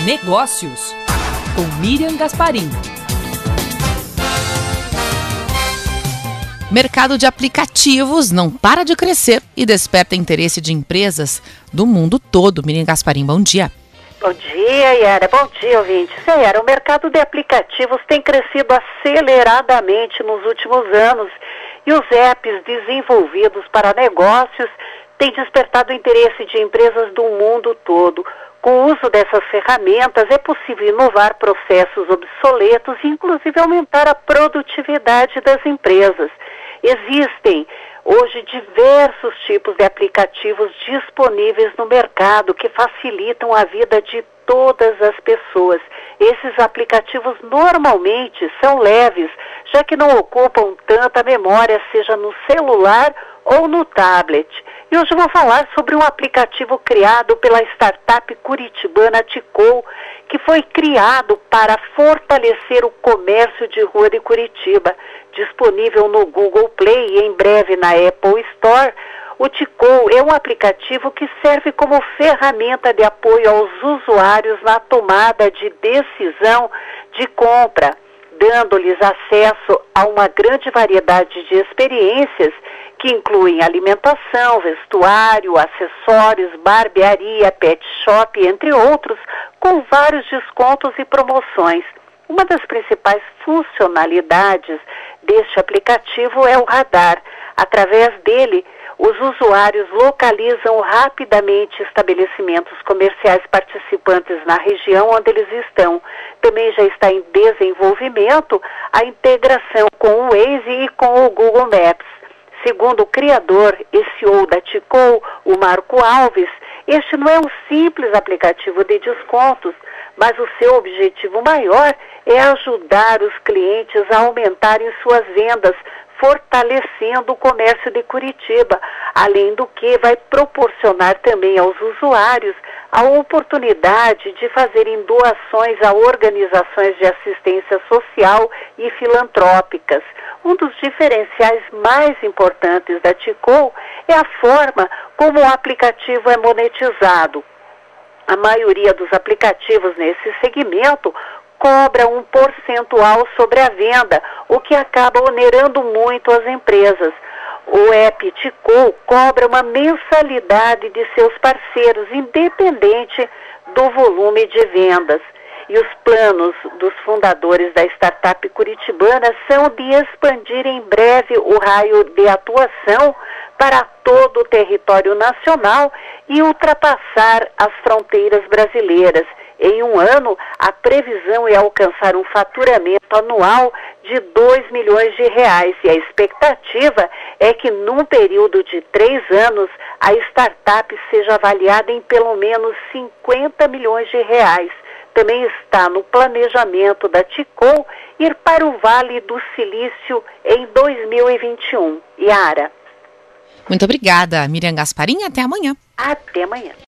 Negócios, com Miriam Gasparim. Mercado de aplicativos não para de crescer e desperta interesse de empresas do mundo todo. Miriam Gasparim, bom dia. Bom dia, Yara. Bom dia, ouvintes. Yara, o mercado de aplicativos tem crescido aceleradamente nos últimos anos e os apps desenvolvidos para negócios têm despertado o interesse de empresas do mundo todo. Com o uso dessas ferramentas, é possível inovar processos obsoletos e, inclusive, aumentar a produtividade das empresas. Existem hoje diversos tipos de aplicativos disponíveis no mercado que facilitam a vida de todas as pessoas. Esses aplicativos normalmente são leves, já que não ocupam tanta memória, seja no celular ou no tablet. E hoje eu vou falar sobre um aplicativo criado pela startup curitibana Ticol, que foi criado para fortalecer o comércio de rua de Curitiba. Disponível no Google Play e em breve na Apple Store, o Ticol é um aplicativo que serve como ferramenta de apoio aos usuários na tomada de decisão de compra, dando-lhes acesso a uma grande variedade de experiências que incluem alimentação, vestuário, acessórios, barbearia, pet shop, entre outros, com vários descontos e promoções. Uma das principais funcionalidades deste aplicativo é o radar. Através dele, os usuários localizam rapidamente estabelecimentos comerciais participantes na região onde eles estão. Também já está em desenvolvimento a integração com o Waze e com o Google Maps. Segundo o criador e CEO da Ticol, o Marco Alves, este não é um simples aplicativo de descontos, mas o seu objetivo maior é ajudar os clientes a aumentarem suas vendas, fortalecendo o comércio de Curitiba, além do que vai proporcionar também aos usuários a oportunidade de fazerem doações a organizações de assistência social e filantrópicas. Um dos diferenciais mais importantes da Ticol é a forma como o aplicativo é monetizado. A maioria dos aplicativos nesse segmento cobra um percentual sobre a venda, o que acaba onerando muito as empresas. O app Ticol cobra uma mensalidade de seus parceiros, independente do volume de vendas. E os planos dos fundadores da startup curitibana são de expandir em breve o raio de atuação para todo o território nacional e ultrapassar as fronteiras brasileiras. Em um ano, a previsão é alcançar um faturamento anual de 2 milhões de reais e a expectativa é que num período de 3 anos a startup seja avaliada em pelo menos 50 milhões de reais. Também está no planejamento da Ticol ir para o Vale do Silício em 2021. Yara. Muito obrigada, Miriam Gasparim. Até amanhã. Até amanhã.